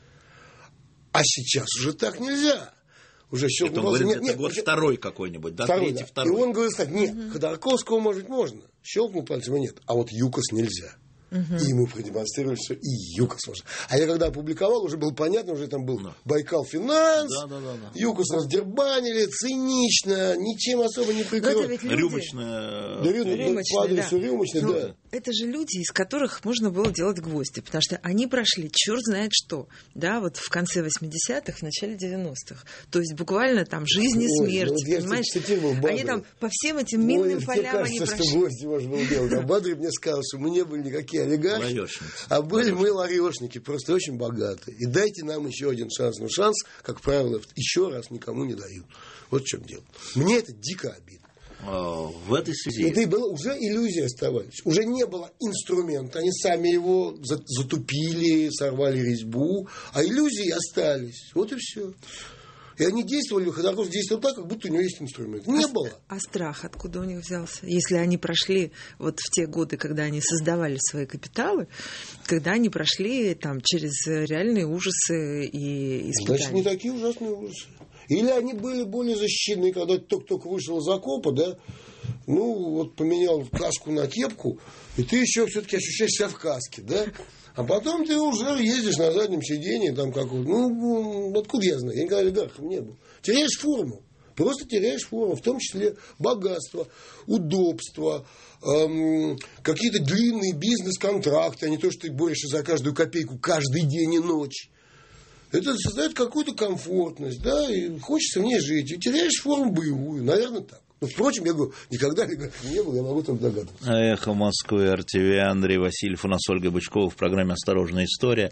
А сейчас уже так нельзя. Уже щелкнул пальцем. Это год второй какой-нибудь, да? Второй. Третий. И он говорит, нет, Ходорковского, может быть, можно. Щелкнул пальцем, и нет. А вот ЮКОС нельзя. И ему продемонстрировали, что и ЮКОС можно. А я когда опубликовал, уже было понятно, уже там был Байкал Финанс, ЮКОС раздербанили, цинично, ничем особо не прикрывали. Рюмочная. По адресу Рюмочная, да. Это же люди, из которых можно было делать гвозди, потому что они прошли черт знает что, да, вот в конце 80-х, в начале 90-х. То есть буквально там жизнь и смерть, понимаешь? Они там по всем этим минным полям они прошли. Что гвозди можно было делать. А Бадрин мне сказал, что мы не были никакие олигархи, а были мы ларешники, просто очень богатые. И дайте нам еще один шанс. Но шанс, как правило, еще раз никому не дают. Вот в чем дело. Мне это дико обидно. В этой связи... Это было, уже иллюзии оставались. Уже не было инструмента. Они сами его затупили, сорвали резьбу. А иллюзии остались. Вот и все. И они действовали, Ходорковский действовал так, как будто у него есть инструмент. Не было. А страх откуда у них взялся? Если они прошли вот в те годы, когда они создавали свои капиталы, когда они прошли там через реальные ужасы и испытания. Значит, не такие ужасные ужасы. Или они были более защищены, когда только вышел из окопа, да, поменял каску на кепку, и ты еще все-таки ощущаешь себя в каске, да. А потом ты уже ездишь на заднем сиденье, там откуда я знаю, я никогда олигархом не был. Теряешь форму, просто теряешь форму, в том числе богатство, удобство, какие-то длинные бизнес-контракты, а не то, что ты борешься за каждую копейку каждый день и ночь. Это создает какую-то комфортность, да, и хочется в ней жить, и теряешь форму боевую, наверное, так. Но, впрочем, я говорю, никогда олигархом не был, я могу там догадываться. Эхо Москвы, РТВ, Андрей Васильев, у нас Ольга Бычкова в программе «Осторожная история».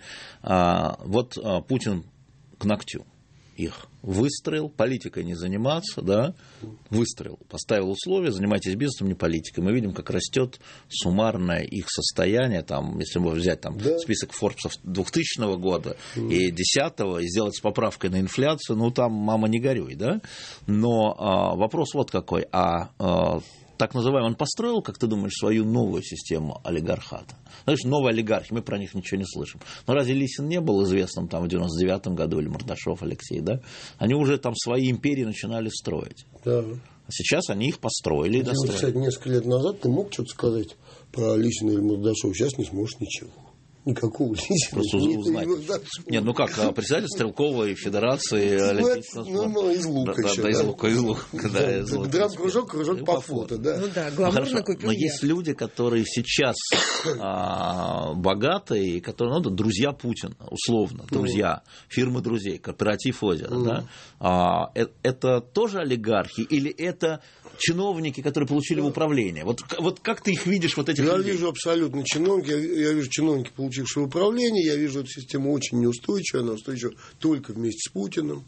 Путин к ногтю их выстроил, политикой не заниматься, да, выстроил, поставил условия, занимайтесь бизнесом, не политикой. Мы видим, как растет суммарное их состояние, там, если мы взять там, список Forbes 2000 года и 2010 и сделать с поправкой на инфляцию, там, мама, не горюй, да, но вопрос вот какой, так называемый, он построил, как ты думаешь, свою новую систему олигархата? Знаешь, новые олигархи, мы про них ничего не слышим. Но разве Лисин не был известным там в 99-м году, или Мордашов Алексей, да? Они уже там свои империи начинали строить. Да. А сейчас они их построили и достроили. Кстати, несколько лет назад ты мог что-то сказать про Лисина или Мордашова, сейчас не сможешь ничего. Никакого Лисина. Просто узнать. Нет, ну как, председатель Стрелковой Федерации Олимпийского спорта. Из лука еще. Да, из лука. Драм-кружок, кружок по фото, да. Ну да, гламурно купил. Но есть люди, которые сейчас богатые, которые, ну, друзья Путина, условно, друзья, фирмы друзей, кооператив «Озеро», да? Это тоже олигархи или это чиновники, которые получили в управление? Вот как ты их видишь, вот этих людей? Я вижу абсолютно чиновники, я вижу чиновники, получившие управление, я вижу эту систему очень неустойчивой, она устойчива только вместе с Путиным.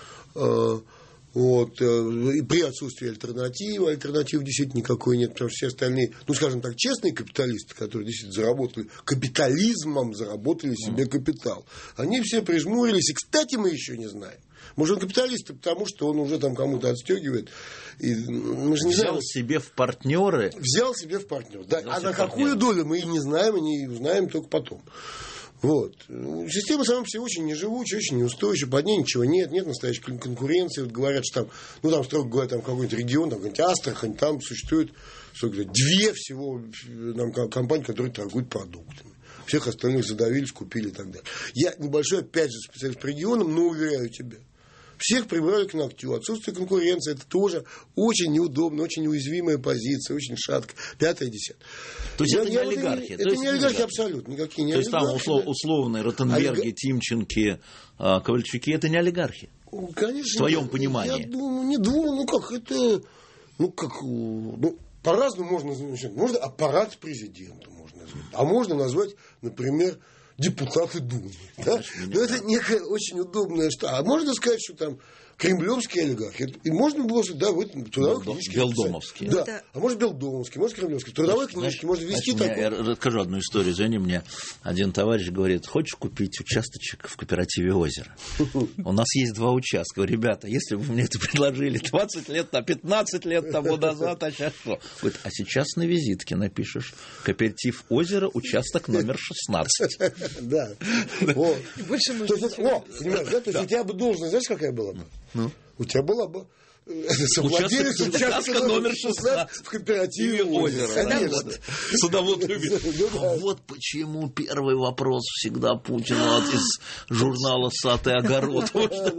Вот, и при отсутствии альтернативы действительно никакой нет, потому что все остальные, ну, скажем так, честные капиталисты, которые действительно заработали, капитализмом заработали себе капитал, они все прижмурились, и, кстати, мы еще не знаем. Может, он капиталист, потому что он уже там кому-то отстегивает. И мы же не взял себе в партнеры. Взял себе в партнеры, да. А на какую долю мы и не знаем, и не узнаем только потом. Вот. Система сама по себе очень неживучая, очень неустойчивая, под ней ничего нет настоящей конкуренции. Вот говорят, что там, ну там, строго говоря, там какой-нибудь регион, там какой-нибудь Астрахань, там существует, две всего там, компании, которые торгуют продуктами. Всех остальных задавили, скупили и так далее. Я небольшой, опять же, специалист по регионам, но уверяю тебя, всех прибрали к ногтю. Отсутствие конкуренции – это тоже очень неудобно, очень уязвимая позиция, очень шаткая. 5-10. То есть это не олигархия? Это не олигархия абсолютно. Никакие не олигархи. То есть там условные Ротенберги, Тимченки, Ковальчуки – это не олигархи? Конечно. В твоем понимании? Я думаю, не думаю, по-разному можно назвать. Можно аппарат президента можно назвать. А можно назвать, например, депутаты Думы. Да? Но это некая очень удобная штука. А можно сказать, что там кремлевские олигархи. И можно было сказать, да, вот трудовой книжки. Белдомовские. Да. А может белдомовские, может кремлевские. Трудовой книжки можно вести такое. Я расскажу одну историю. Извини, мне один товарищ говорит, хочешь купить участочек в кооперативе «Озеро»? У нас есть 2 участка. Ребята, если бы вы мне это предложили 20 лет, 15 лет тому назад, а сейчас что? Говорит, а сейчас на визитке напишешь кооператив «Озеро», участок номер 16. Да. Больше можно. Понимаешь, да? То есть у тебя бы должность, знаешь, какая была бы? У тебя была бы совладелец участка номер 16 в кооперативе «Озеро». Садовод любит. Вот почему первый вопрос всегда Путину из журнала «Сад и огород».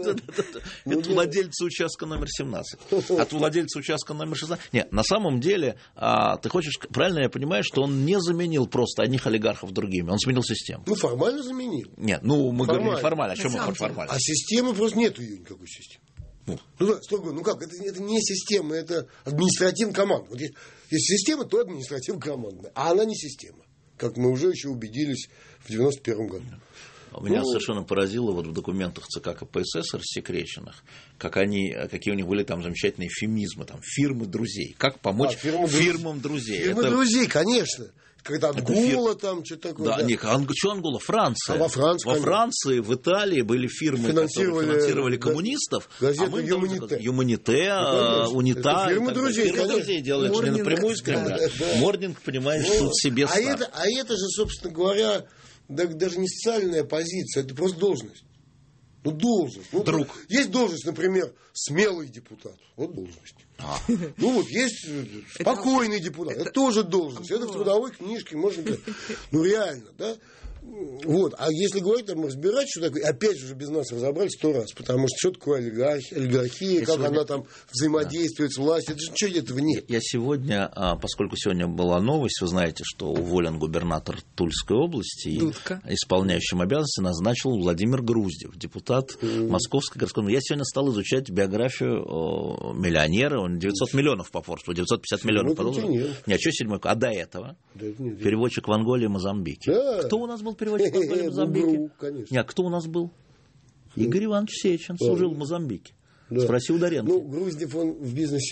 Это владельцы участка номер 17. От владельца участка номер 16. Нет, на самом деле, ты хочешь, правильно я понимаю, что он не заменил просто одних олигархов другими, он сменил систему. Ну, формально заменил. Нет, ну, мы говорим формально. О чем мы формально? А системы просто нету ее никакой системы. Ну да, строго, ну как, это не система, это административная команда. Вот если система, то административная команда, а она не система, как мы уже еще убедились в 91 году. Меня совершенно поразило вот в документах ЦК КПСС рассекреченных, какие у них были там замечательные эвфемизмы, там, фирмы друзей. Как помочь фирмам друзей? Фирмы друзей, конечно. Когда Ангола там, что-то такое. Да, нет, что Ангола? Франция. Во Франции, в Италии были фирмы, которые финансировали коммунистов. Газета Юманите, Унита. Фирмы друзей, делают не напрямую из Кремля. Морнинг, понимаешь, тут себе стар. А это же, собственно говоря, даже не социальная позиция, это просто должность. Ну, должность. Друг. Есть должность, например, смелый депутат. Вот должность. Ну, вот есть спокойный депутат. Это тоже должность. Это в трудовой книжке, можно сказать. Ну, реально, да? Вот. А если говорить, там, разбирать, что такое, опять же, без нас разобрали 100 раз, потому что что такое олигархия, как она там взаимодействует с властью, это же ничего этого нет. Я сегодня, поскольку сегодня была новость, вы знаете, что уволен губернатор Тульской области, и исполняющим обязанности назначил Владимир Груздев, депутат Московской городской. Я сегодня стал изучать биографию миллионера, он 900 миллионов по форсу, 950 миллионов по доллару. Не, а что 7-й? А до этого переводчик в Анголе и Мозамбике. Да. Кто у нас был переводчик в Анголе и Мозамбике? Конечно. Кто у нас был? Игорь Иванович Сечин служил в Мозамбике. Да. Спроси у Доренко. Ну, Груздев, он в бизнесе...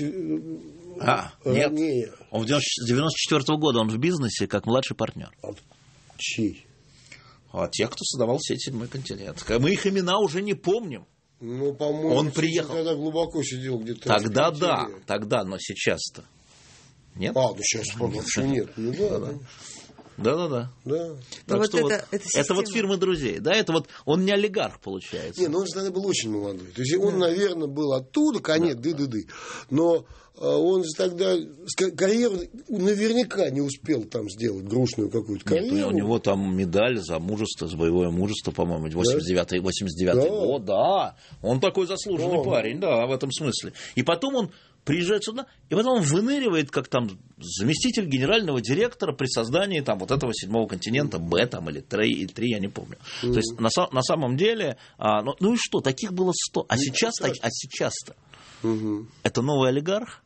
Нет. Он с 94-го года он в бизнесе как младший партнер. Чей? Тех, кто создавал сеть «Седьмой континент». Мы их имена уже не помним. Ну, по-моему, он приехал. Тогда глубоко сидел где-то. Тогда, но сейчас-то. Нет? Ну сейчас почему нет? Ну да. Да. Так вот что это вот фирмы друзей, да, это вот он не олигарх, получается. Не, ну он же тогда был очень молодой. То есть он, наверное, был оттуда, конец, но он же тогда карьеру наверняка не успел там сделать грустную какую-то карьеру. Нет, у него там медаль за мужество, за боевое мужество, по-моему, 89-й год, да. Он такой заслуженный парень, да, в этом смысле. И потом он приезжает сюда, и потом он выныривает как там заместитель генерального директора при создании там вот этого 7-го континента, Б там или 3, я не помню. То есть на самом деле, ну и что, таких было 100, а сейчас-то это новый олигарх?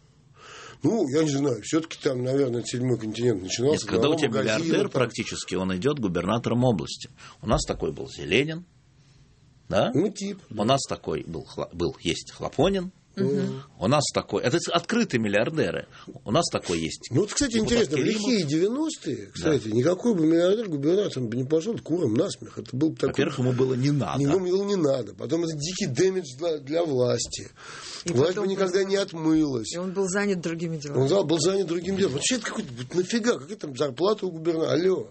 Ну, я не знаю, все-таки там, наверное, 7-й континент начинался. Нет, когда у тебя миллиардер практически, он идет губернатором области. У нас такой был Зеленин, да? Ну, тип. У нас такой есть Хлопонин. У нас такой... Это открытые миллиардеры. У нас такой есть. Ну, вот, кстати, интересно, в лихие 90-е, кстати, никакой бы миллиардер губернатором бы не пошел куром насмех. Это был такой... Во-первых, ему было не надо. Ему было не надо. Потом это дикий дэмидж для власти. И власть бы никогда не отмылась. И он был занят другими делами. Он был занят другим делом. Вообще, это какой-то... Нафига? Какая там зарплата у губернатора? Алло.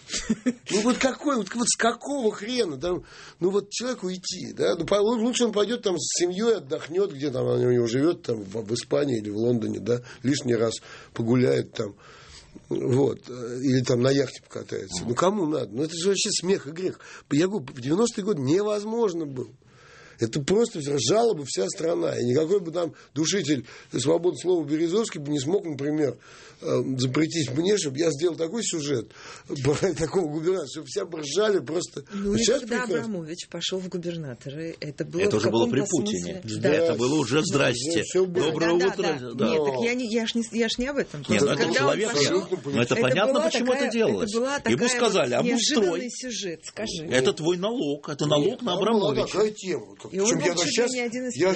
Ну вот какой, вот с какого хрена там, ну вот человеку уйти, да, ну лучше он пойдет там с семьей отдохнет, где там она у него живет, там в Испании или в Лондоне, да, лишний раз погуляет там, вот, или там на яхте покатается. Ну кому надо? Ну это же вообще смех и грех. Я говорю, в 90-е годы невозможно было. Это просто жала бы вся страна. И никакой бы там душитель свободы слова Березовский бы не смог, например, запретить мне, чтобы я сделал такой сюжет про такого губернатора, чтобы все бы ржали просто. Ну, и когда Абрамович пошел в губернаторы, это было это уже было при Путине. Да. Это было уже здрасте. Доброе утро. Да. Нет, так я ж не об этом. Нет, это человек. Но это понятно, почему это делалось. Ему сказали, обустрой. Сюжет, скажи. Это твой налог. Это налог на Абрамовича. Такая тема. Причем я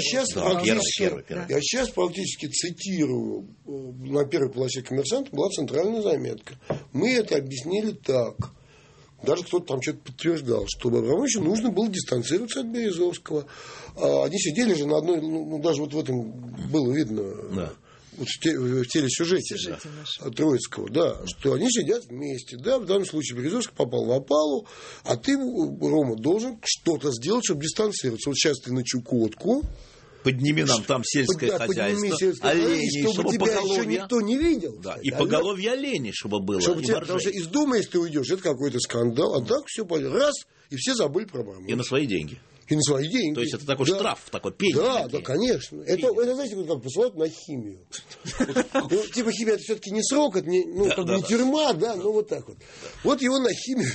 сейчас практически цитирую на первой полосе «Коммерсанта» была центральная заметка. Мы это объяснили так. Даже кто-то там что-то подтверждал, что Абрамовичу нужно было дистанцироваться от Березовского. Они сидели же на одной, ну даже вот в этом было видно, вот в телесюжете Троицкого, да, что они сидят вместе. Да, в данном случае Березовский попал в опалу, а ты, Рома, должен что-то сделать, чтобы дистанцироваться. Вот сейчас ты на Чукотку. Подними нам там сельское хозяйство, оленей, чтобы тебя поголовье... еще никто не видел. Да, и поголовье оленей, чтобы было. Потому что из дома, если ты уйдешь, это какой-то скандал. А так все пойдет. Раз, и все забыли про Абрамовича. И на свои деньги. И на свои деньги. То есть это такой штраф, такой пень. Да, конечно. Это, знаете, как посылают на химию. Типа химия это все-таки не срок, это не тюрьма, да, ну вот так вот. Вот его на химию.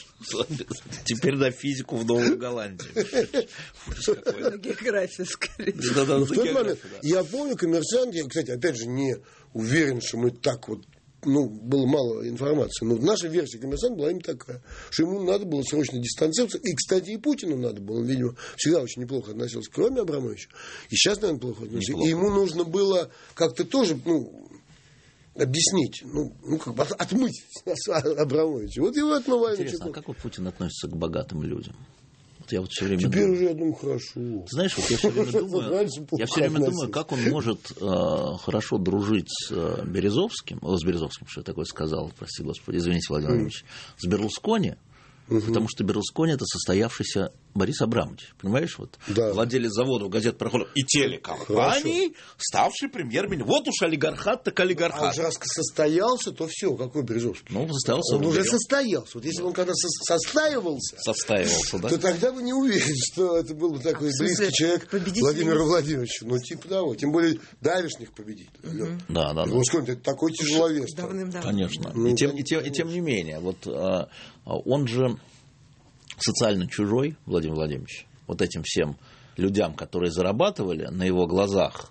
Теперь на физику в Новую Голландию. На географию, скорее. В тот момент, я помню, «Коммерсант», я, кстати, опять же не уверен, что мы так вот, было мало информации. Но наша версия «Коммерсанта» была именно такая, что ему надо было срочно дистанцироваться. И, кстати, и Путину надо было. Он, видимо, всегда очень неплохо относился, кроме Абрамовича. И сейчас, наверное, плохо относится. И ему нужно было как-то тоже, объяснить, как бы отмыть Абрамовича. Вот его отмывали. Интересно, а как вот Путин относится к богатым людям? Вот я вот все время Теперь уже, я думаю, хорошо. Ты знаешь, вот я все время думаю, как он может хорошо дружить с Березовским, что я такое сказал, прости господи, извините, Владимир Владимирович, с Берлускони, потому что Берлускони это состоявшийся Борис Абрамович, понимаешь, вот владелец заводов, газет, проходов и телекомпаний, ставший премьер-министр. Вот уж олигархат, так олигархат. А уже раз состоялся, то все, какой Березовский? Состоялся. Он уже состоялся. Вот если бы он когда состаивался, да? То тогда бы не уверен, что это был бы такой близкий человек Владимиру Владимировичу. Типа того. Тем более давешних победителей. Да. Берлускони это такой тяжеловес. Конечно. И тем не менее, вот он же социально чужой, Владимир Владимирович, вот этим всем людям, которые зарабатывали на его глазах,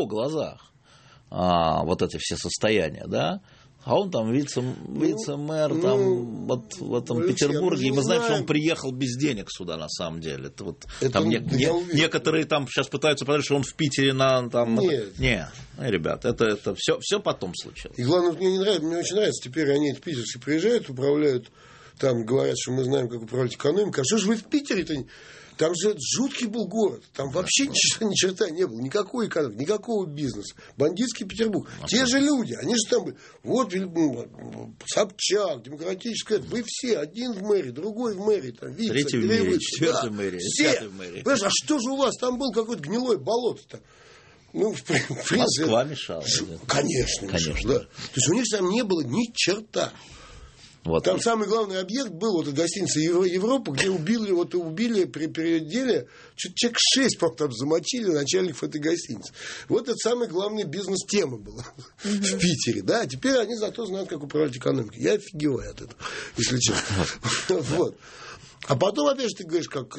вот эти все состояния, да, а он там вице-мэр там, вот в этом Петербурге, и мы знаем, что он приехал без денег сюда, на самом деле. Там некоторые там сейчас пытаются понять, что он в Питере Нет, ребят, это все потом случилось. И главное, мне очень нравится, теперь они, эти питерцы, приезжают, управляют. Там говорят, что мы знаем, как управлять экономикой. А что же вы в Питере-то Там же жуткий был город. Там вообще ни черта не было. Никакой экономики, никакого бизнеса. Бандитский Петербург. Те же люди. Они же там были. Вот Собчак, Демократическая. Вы все. Один в мэрии, другой в мэрии. Там, третий в мэрии, четвертый в мэрии, пятый в мэрии. Понимаешь, а что же у вас там был какое-то гнилое болото-то? Ну, в принципе, Москва мешала. Конечно. Да. То есть у них там не было ни черта. Вот. Там самый главный объект был вот гостиница Европа, где убили при переделе человек 6, по-моему, там замочили начальников этой гостиницы. Вот это самая главная бизнес-тема была в Питере. Да? А теперь они зато знают, как управлять экономикой. Я офигеваю от этого, если честно. Вот. А потом, опять же, ты говоришь, как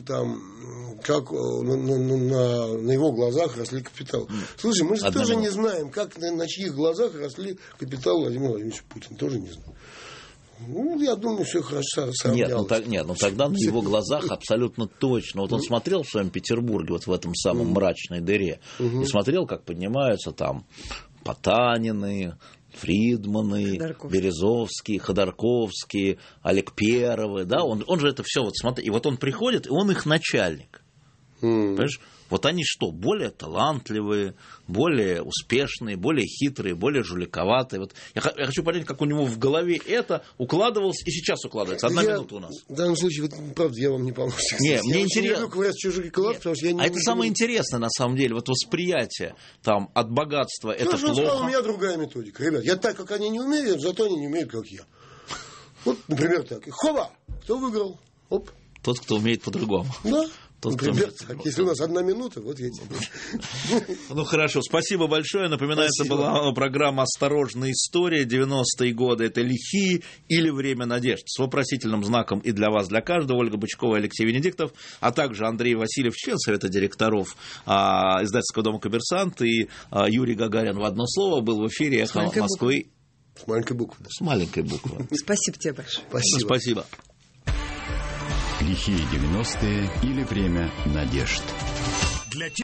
на его глазах росли капиталы. Слушай, мы же тоже не знаем, как на чьих глазах росли капиталы Владимира Владимировича Путина. Тоже не знаем. Ну, я думаю, все хорошо. Нет, тогда на его глазах абсолютно точно. Вот он смотрел в своем Петербурге, вот в этом самом мрачной дыре, и смотрел, как поднимаются там Потанины, Фридманы, Березовские, Ходорковские, Олег Первый, да, он же это все вот смотрел. И вот он приходит, и он их начальник. Понимаешь? Вот они что, более талантливые, более успешные, более хитрые, более жуликоватые. Вот я хочу понять, как у него в голове это укладывалось и сейчас укладывается. Одна минута у нас. В данном случае, правда, я вам не помогу. Не, мне интересно. Это самое интересное, на самом деле, вот восприятие там, от богатства, это плохо. У меня другая методика. Ребят, я так, как они не умеют, зато они не умеют, как я. Вот, например, так. Хоба! Кто выиграл? Оп. Тот, кто умеет по-другому. Да. Например, так, если у нас 1 минута, вот я тебе. Ну хорошо, спасибо большое. Напоминаю, это была программа «Осторожная история». 90-е годы — это лихие или время надежд. С вопросительным знаком и для вас, для каждого. Ольга Бычкова, Алексей Венедиктов, а также Андрей Васильев, член Совета директоров издательского дома «Коммерсант», и Юрий Гагарин в одно слово был в эфире «Эхо Москвы». С маленькой буквы. С маленькой буквы. Спасибо тебе большое. Спасибо. Лихие 90-е или время надежд.